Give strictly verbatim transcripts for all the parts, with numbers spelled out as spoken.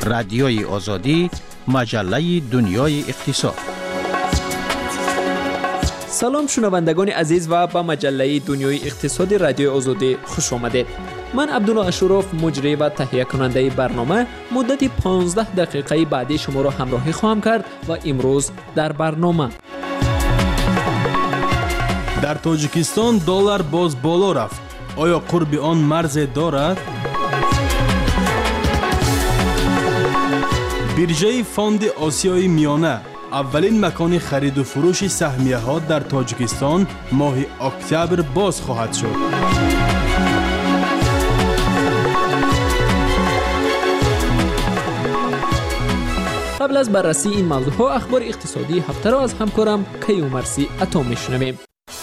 رادیوی آزادی، مجله دنیای اقتصاد. سلام شنوندگان عزیز و به مجله دنیای اقتصاد رادیوی آزادی خوش آمدید. من عبدالله اشرف مجری و تهیه کننده برنامه مدت پانزده دقیقه بعدی شما را همراهی خواهم کرد و امروز در برنامه در تاجیکستان دلار باز بالا رفت. آیا قرب آن مرز دارد؟ بیرژه فاند آسیای میانه اولین مکان خرید و فروش سهمیه ها در تاجیکستان ماه اکتبر باز خواهد شد. قبل از بررسی این موضوع ها اخبار اقتصادی هفته را از همکارم کیومرثی عطا میشنویم.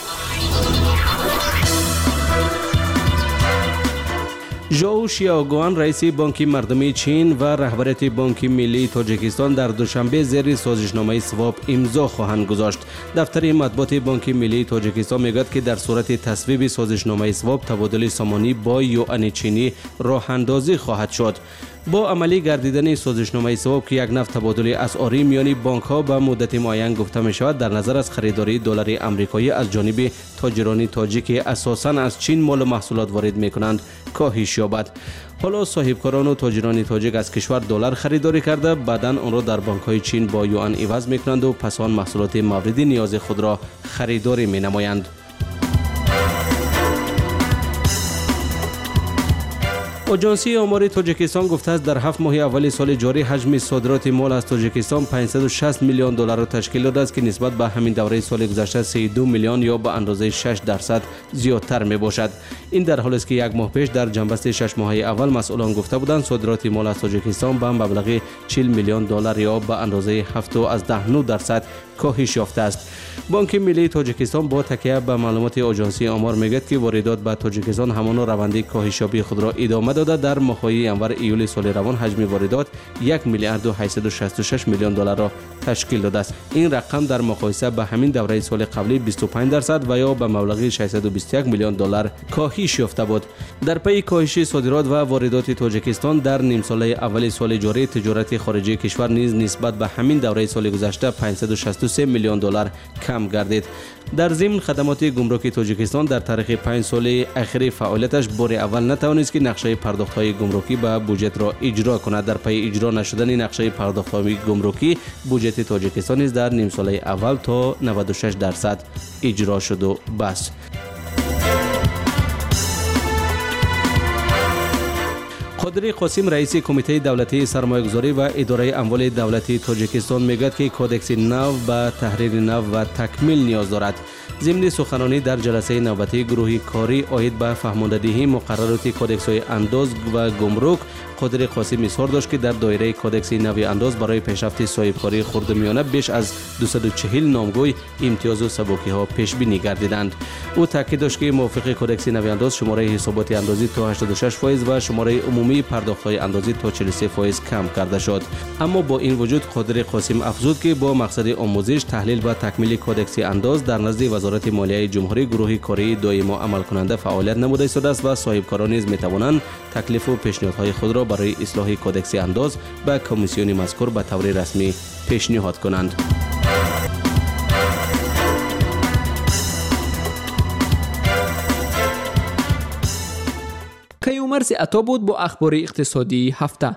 ژائو شیاگوان رئیس بانک مردمی چین و رهبریت بانک ملی تاجیکستان در دوشنبه زیر سازشنامه سواب امضا خواهند گذاشت. دفتر مطبوعات بانک ملی تاجیکستان میگوید که در صورت تصویب سازشنامه سواب تبادل سامانی با یوآن چینی راه اندازی خواهد شد. با عملی گردیدن سازشنامه سواب که یک نفت تبادل اسعاری میان بانک ها به مدت معین گفته می شود، در نظر از خریداری دلار آمریکایی از جانب تاجران تاجیک که اساساً از چین مال و محصولات وارد می کنند کاهش یابد. حالا صاحبکاران و تاجران تاجیک از کشور دلار خریداری کرده، بعداً آن را در بانک های چین با یوآن عوض می کنند و پس آن محصولات مورد نیاز خود را خریداری می نمایند. آژانسی آمار تاجیکستان گفته است در هفت ماه اول سال جاری حجم صادرات مال از تاجیکستان پانصد و شصت میلیون دلار را تشکیل داده است که نسبت به همین دوره سال گذشته سی و دو میلیون یا به اندازه شش درصد زیادتر می باشد. این در حالی است که یک ماه پیش در جنبست شش ماهه اول مسئولان گفته بودند صادرات مال از تاجیکستان به مبلغ چهل میلیون دلار یا به اندازه هفت و ده درصد کاهش یافته است. بانک ملی تاجیکستان با تکیه به معلومات آژانسی آمار میگوید که واردات به تاجیکستان همان روند کاهش یابی خود را ادامه داده. در ماه‌های ینور ایول سال روان حجم واردات یک میلیارد و هشتصد و شصت و شش میلیون دلار را تشکیل داده است. این رقم در مقایسه با همین دوره سال قبلی بیست و پنج درصد و یا به مبلغ ششصد و بیست و یک میلیون دلار کاهش یافته بود. در پی کاهش صادرات و واردات تاجیکستان در نیم ساله اول سال جاری تجارت خارجی کشور نیز نسبت به همین دوره سال گذشته پانصد و شصت و سه میلیون دلار کم گردید. در ضمن خدمات گمرکی تاجیکستان در تاریخ پنج سال اخیر فعالیتش بار اول نتوانست که نقشه پرداخت‌های گمرکی به بودجه را اجرا کند. در پی اجرا نشدن نقشه پرداخت‌های گمرکی بودجه تاجیکستان نیز در نیم سال اول تا نود و شش درصد اجرا شد و بس. قادری قاسم رئیس کمیته دولتی سرمایه‌گذاری و اداره اموال دولتی تاجیکستان میگوید که کودکس نو به تحریر نو و تکمیل نیاز دارد. ضمن سخنرانی در جلسه نوبتی گروهی کاری عاید به فهماندهی مقررات کودکس های انداز و گمرک، قادری قاسم اظهار داشت که در دایره کودکس نو انداز برای پیشرفت صاحبکاری خردمیانه بیش از دویست و چهل نامگوی امتیاز و سبکی ها پیش بینی گردیدند. او تاکید داشت که موافق کودکس نو انداز شماره حسابات اندازی تا هشتاد و شش درصد و شماره عمومی پرداخت های اندازی تا چهل و سه درصد کم کرده شد. اما با این وجود قادری قاسم افزود که با مقصد آموزش، تحلیل و تکمیل کودکس انداز در نزد وزارت مالیه جمهوری گروهی کاری دائم عمل کننده فعالیت نموده ایستاده است و صاحبکاران نیز میتوانند تکلیف و پیشنهادهای خود را برای اصلاح کودکس انداز به کمیسیون مذکور به طور رسمی پیشنهاد کنند. کیومرثی عطا بود با اخبار اقتصادی هفته.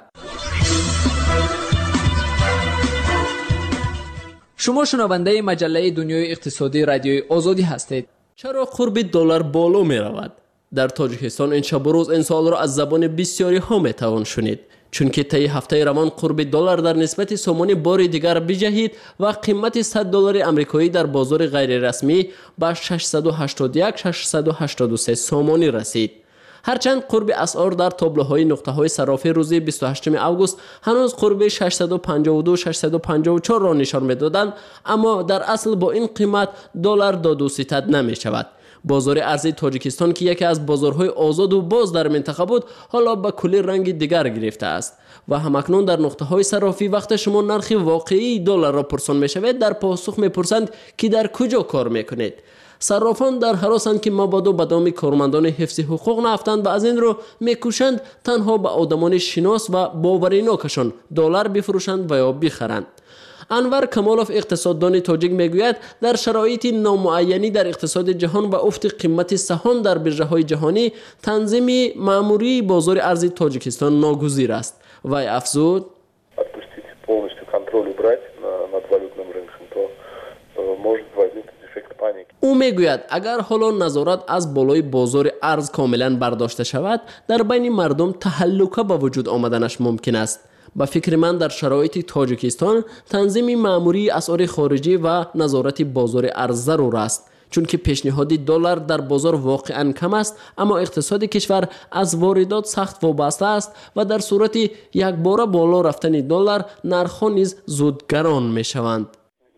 شما شنونده مجله دنیای اقتصادی رادیوی آزادی هستید. چرا قرب دلار بالا می رود؟ در تاجیکستان این شب و روز این سوال را از زبان بسیاری ها می توان شنید، چون که طی هفته روان قرب دلار در نسبت سومانی بار دیگر بجهید و قیمت صد دلار آمریکایی در بازار غیر رسمی به ششصد و هشتاد و یک تا ششصد و هشتاد و سه سومانی رسید. هرچند قرب اسعار در تابلوهای نقطه‌های صرافی روز بیست و هشتم اوگوست هنوز قرب ششصد و پنجاه و دو تا ششصد و پنجاه و چهار را نشان می‌دادند، اما در اصل با این قیمت دلار داد و ستد نمی‌شود. بازار ارزی تاجیکستان که یکی از بازارهای آزاد و باز در منطقه بود، حالا به کلی رنگ دیگر گرفته است و همکنون در نقطه‌های صرافی وقت شما نرخ واقعی دلار را پرسان می‌شود، در پاسخ می‌پرسند که در کجا کار می‌کنید. صرافان در هراسند که مبادا به دام کارمندان حفظ حقوق نافتند و از این رو میکوشند تنها به آدمان شناس و باوریناکشان دلار بفروشند و یا بخرند. انور کمالوف اقتصاددان تاجیک میگوید در شرایط نامعینی در اقتصاد جهان و افت قیمت سهام در برج‌های جهانی تنظیم مأموری بازار ارز تاجیکستان ناگزیر است. وی افزود او میگوید اگر حالا نظارت از بالای بازار ارز کاملا برداشته شود در بین مردم تهلکه به وجود آمدنش ممکن است. با فکر من در شرایط تاجیکستان تنظیم مأموری اسعار خارجی و نظارت بازار ارز ضرور است، چون که پیشنهاد دلار در بازار واقعا کم است اما اقتصاد کشور از واردات سخت وابسته است و در صورت یک بار بالا رفتن دلار نرخ‌ها نیز زود گران می شوند.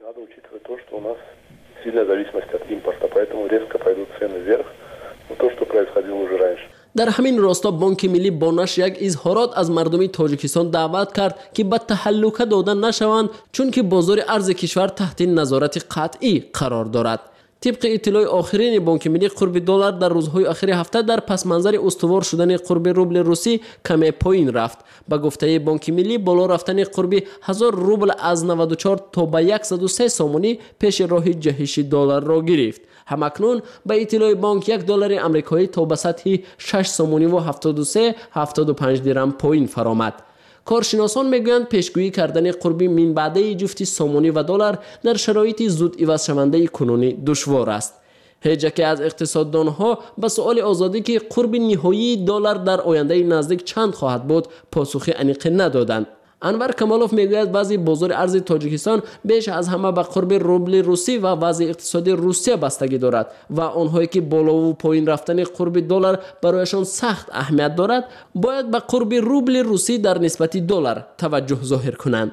در همین راستا بانک ملی با نشر یک اظهارات از مردم تاجیکستان دعوت کرد که به تهلکه داده نشوند چون که بازار ارز کشور تحت نظارت قطعی قرار دارد. طبق اطلاع آخرین بانک ملی قرب دلار در روزهای اخیر هفته در پس منظر استوار شدن قرب روبل روسی کمی پایین رفت. با گفته بانک ملی بالا رفتن قرب هزار روبل از نود و چهار تا به صد و سه سامانی پیش راه جهش دلار را گرفت. همکنون به اطلاع بانک یک دلار آمریکایی تا به سطح شش سامانی و هفتاد و سه هفتاد و پنج درم پایین فرآمد. کارشناسان میگویند پیشگویی کردن قرب من بعده جفت سامانی و دلار در شرایط زود عوض شونده کنونی دشوار است. هیچ که از اقتصاددانها به سؤال آزادی که قرب نهایی دلار در آینده نزدیک چند خواهد بود پاسخ عمیق ندادند. انور کمالوف میگوید وضع بازار ارز تاجیکستان بیش از همه به قرب روبل روسی و وضع اقتصادی روسیه بستگی دارد و آنهایی که بالا و پایین رفتن قرب دلار برایشان سخت اهمیت دارد باید به قرب روبل روسی در نسبت دلار توجه ظاهر کنند.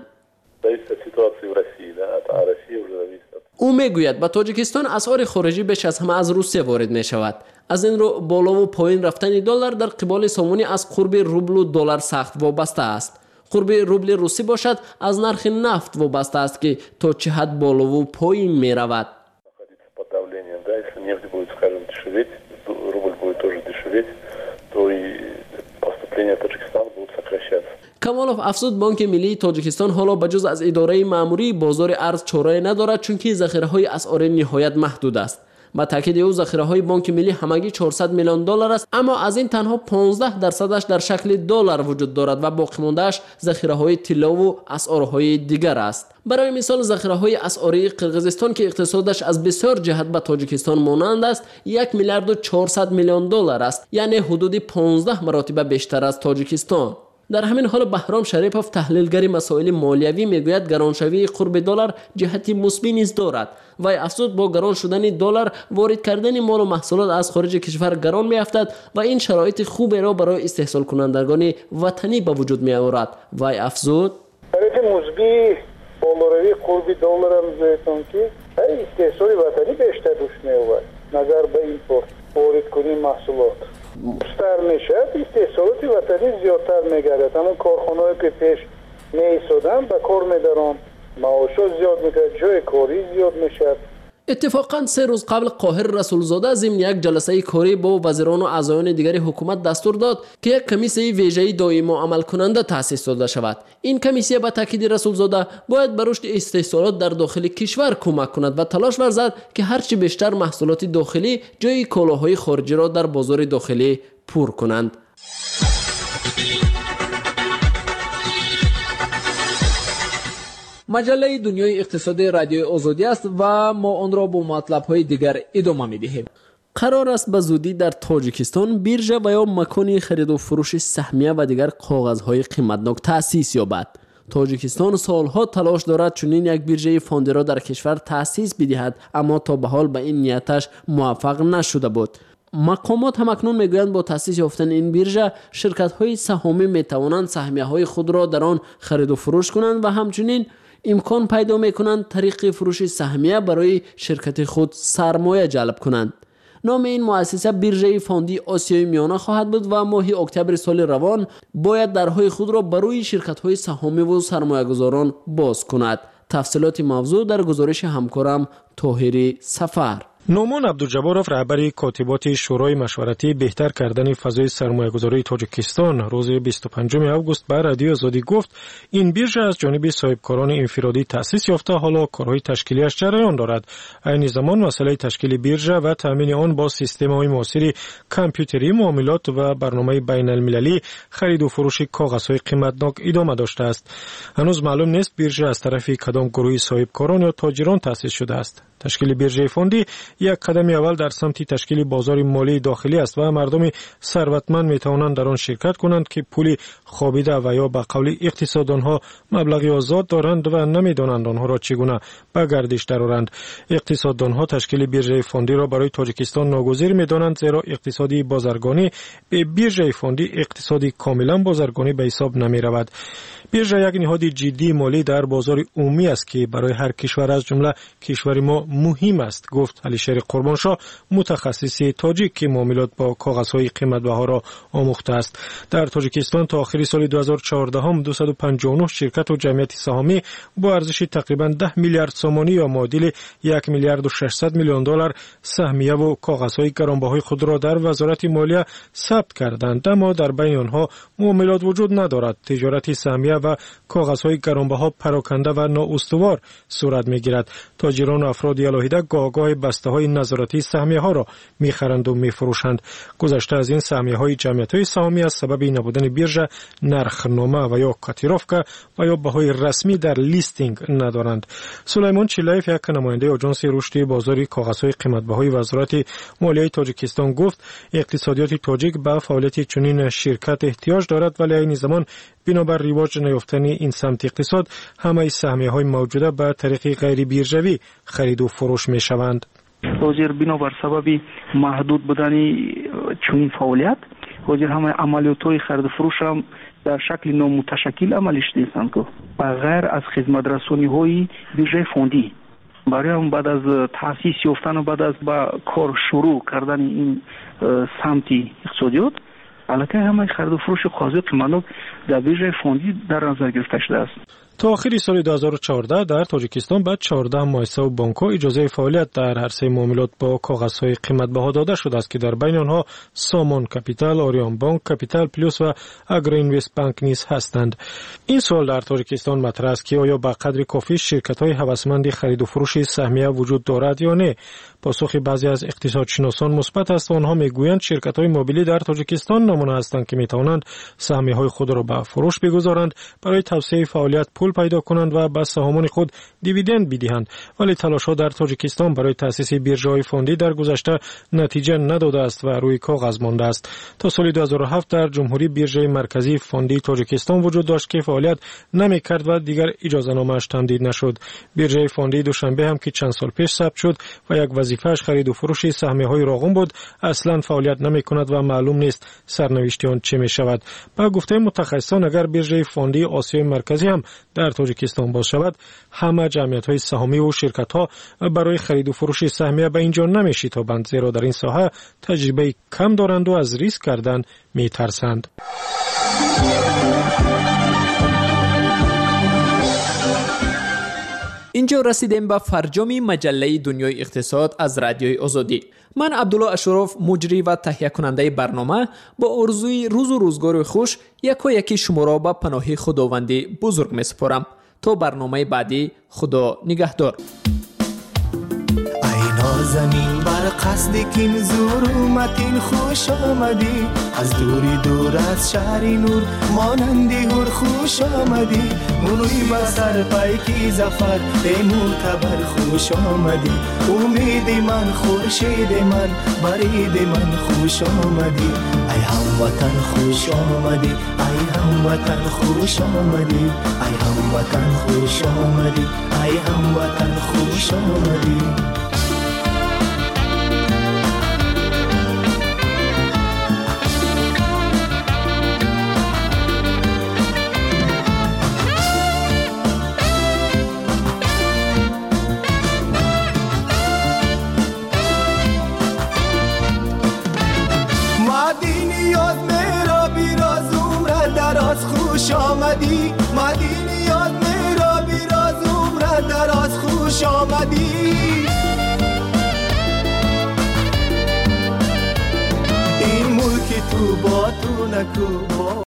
او میگوید به تاجیکستان اسعار خارجی بیش از همه از روسیه وارد می شود. از این رو بالا و پایین رفتن دلار در قبال سامانی از قرب روبل و دلار سخت وابسته است. قرب روبل روسی باشد از نرخ نفت وابسته است که تا چه حد بالا و پایین می رود. کمالوف افزود بانک ملی تاجیکستان حالا بجز از اداره مأموری بازار ارز چاره ندارد چون که ذخیره های اسعار نهایت محدود است. با تاکید او ذخیره های بانک ملی همگی چهارصد میلیون دلار است اما از این تنها پانزده درصدش در شکل دلار وجود دارد و باقی مونده‌اش ذخیره های طلا و اسعارهای دیگر است. برای مثال ذخیره های اسعاری قرقیزستان که اقتصادش از بسیار جهت به تاجیکستان مانند است یک میلیارد و چهارصد میلیون دلار است، یعنی حدود پانزده مرتبه بیشتر از تاجیکستان. در همین حال بهرام شریفوف تحلیلگر مسائل مالیوی میگوید گرانشوی قرب دلار جهتی مثبت نیز دارد. وی افزود با گران شدن دلار وارد کردن مال و محصولات از خارج کشور گران میافتد و این شرایط خوبی را برای استحصال کنندگان وطنی به وجود می آورد. وی افزود شرایط مثبت بالاروی قرب دلار هم زیتون که استحصال وطنی بیشتر روش می آورد. نظر به ایمپورت وارد کنی محصولات بیشتر میشد، استحصالات وطنی زیادتر میگردد. همون کارخانه‌ای که پیش میایستادن به کار میدارن، معاشات زیاد میکرد، جای کاری زیاد میشد. اتفاقا سه روز قبل قاهر رسولزاده ضمن یک جلسه کاری با وزیران و اعضایان دیگر حکومت دستور داد که یک کمیسیه ویژه‌ای دائم و عمل کننده تأسیس داده شود. این کمیسیه به تاکید رسولزاده باید به رشد استحصالات در داخل کشور کمک کند و تلاش ورزد که هرچی بیشتر محصولات داخلی جای کالاهای خارجی را در بازار داخلی پر کنند. مجله دنیای اقتصادی رادیو آزادی است و ما آن را با مطلب‌های دیگر ادامه می‌دهیم. قرار است به زودی در تاجیکستان بیرژه و یا مکان خرید و فروش سهمیه و دیگر کاغذهای قیمتناک تأسیس یابد. تاجیکستان سالها تلاش دارد چنین یک بیرژه فاندی را در کشور تأسیس بدهد اما تا به حال به این نیتش موفق نشده بود. مقامات هم اکنون میگویند با تأسیس یافتن این بیرژه شرکت‌های سهامی میتوانند سهمیه‌های خود را در آن خرید و فروش کنند و همچنین امکان پیدا میکنند طریق فروش سهمیه برای شرکت خود سرمایه جلب کنند. نام این مؤسسه بیرژه فاندی آسیای میانه خواهد بود و ماه اکتبر سال روان باید درهای خود را برای شرکت‌های سهامی و سرمایه‌گذاران باز کند. تفصیلات موضوع در گزارش همکارم طاهری سفر. نومان عبدالجبارов رهبر کاتبات شورای مشورتی بهتر کردن فضای سرمایه‌گذاری تاجیکستان روز بیست و پنجم آگوست به رادیو آزادی گفت این بیرژه از جانب صاحبکاران انفرادی تأسیس یافته، حالا کارهای تشکیلیش جریان دارد. عین زمان مسئله تشکیل بیرژه و تامین آن با سیستم‌های معاصر کامپیوتری، معاملات و برنامه بین المللی خرید و فروش کاغذهای قیمتناک ادامه داشته است. هنوز معلوم نیست بیرژه از طرف کدام گروه صاحبکاران یا تاجران تأسیس شده است. تشکیل بیرژه فوندی یک قدم اول در سمت تشکیل بازار مالی داخلی است و مردم ثروتمند می توانند در آن شرکت کنند که پول خوابیده و یا به قول اقتصاددانها مبلغی آزاد دارند و نمیدانند آنها را چگونه به گردش درآورند. اقتصاددانها تشکیل بیرژه فوندی را برای تاجیکستان ناگزیر می دانند، زیرا اقتصادی بازرگانی به بیرژه فوندی اقتصادی کاملا بازرگانی به حساب نمی رود. بیرژه یک نهاد جدی مالی در بازار عمومی است که برای هر کشور از جمله کشور ما مهم است، گفت علیشیر قربانشاه، متخصص تاجیک که معاملات با کاغذهای قیمت‌بها را آموخته است. در تاجیکستان تا آخر سال دو هزار و چهارده هم دویست و پنجاه و نه شرکت و جمعیت سهامی با ارزش تقریبا ده میلیارد سومانی یا معادل یک میلیارد و ششصد میلیون دلار سهمیه و کاغذهای گرانبهای خود را در وزارت مالیه ثبت کردند، اما در بین آنها معاملات وجود ندارد. تجارت سهمیه و کاغذهای گرانبها پراکنده و نااستوار صورت میگیرد. تاجران و افراد علاهیده گاه بسته‌های نظارتی سهمیه‌ها را می‌خرند و می‌فروشند. گذشته از این سهمیه‌های جمعیت‌های سهامی از سبب نبودن بیرژه نرخنامه و یا کاتیروفکا و یا بهای رسمی در لیستینگ ندارند. سلیمان چیلایف، یک نماینده آژانس رشد بازار کاغذهای قیمت‌بهای وزارت مالیه تاجیکستان، گفت اقتصادیات تاجیک به فعالیت چنین شرکت احتیاج دارد، ولی این زمان بنابر رواج نیافتن این سمت اقتصاد همه سهمیه‌های موجوده به طریق غیر بیرژوی خرید و فروش می‌شوند. حاضر بنابر سبب محدود بودن چنین فعالیت حاضر همه عملیات‌های خرید و فروش هم در شکل نامتشکل عملش نیستند که بغیر از خدمت رسانی‌های بیرژه فوندی برای هم بعد از تأسیس یافتن و بعد از با کار شروع کردن این سمتی اقتصادیات علاقه همه خرید و فروش کاغذهای قیمتناک در بیرژه فوندی در نظر گرفته شده است. تا آخر سال دو هزار و چهارده در تاجیکستان بعد چهارده مؤسسه و بانک‌ها اجازه فعالیت در عرصه معاملات با کاغذهای قیمت‌بها داده شده است که در بین آنها سامان کپیتال، آریان بانک، کپیتال پلوس و اگرو اینوست بانک نیز هستند. این سوال در تاجیکستان مطرح است که آیا به قدر کافی شرکت‌های هوسمند خرید و فروش سهمیه وجود دارد یا نه. پاسخ بعضی از اقتصادشناسان مثبت است و آنها میگویند شرکت‌های موبیلی در تاجیکستان نمونه هستند که میتوانند سهمیه‌های خود را به فروش بگذارند، برای توسعه فعالیت پول پیدا کنند و به سهامان خود دیویدند بدهند. ولی تلاش‌ها در تاجیکستان برای تأسیس بیرژه‌های فوندی در گذشته نتیجه نداده است و روی کاغذ مانده است. تا سال دو هزار و هفت در جمهوری بیرژه مرکزی فوندی تاجیکستان وجود داشت که فعالیت نمی‌کرد و دیگر اجازه‌نامه‌اش تمدید نشد. بیرژه فوندی دوشنبه هم که چند سال پیش ثبت شد و یک وظیفه‌اش خرید و فروش سهمیه‌های راغون بود، اصلاً فعالیت نمی‌کند و معلوم نیست سرنوشت آن چه می‌شود. با گفته متخصصان اگر بیرژه فوندی آسیای مرکزی هم در تاجیکستان باز شود، همه جمعیت‌های سهامی و شرکت‌ها برای خرید و فروش سهمیه به اینجا نمی‌شتابند، زیرا در این ساحه تجربه کم دارند و از ریسک کردن می‌ترسند. اینجا رسیدیم به فرجام مجله دنیای اقتصاد از رادیوی آزادی. من عبدالله اشرف، مجری و تهیه کننده برنامه، با آرزوی روز و روزگار خوش یکا یکی شما را به پناه خداوندی بزرگ می سپارم. تا برنامه بعدی، خدا نگهدار. نازنین بر قصد کین زور اومدین، خوش آمدی از دوری دور از شهر نور، مانندی هر خوش آمدی، منوی بسر پیکی زفر ای معتبر خوش آمدی، امید من خورشید من برید من خوش آمدی، ای هموطن خوش آمدی، ای هموطن خوش آمدی، ای هموطن خوش آمدی، ای هموطن خوش آمدی. خوش آمدی مدینی یاد میرا بیراز عمر دراز خوش آمدی، تو با تو نکو با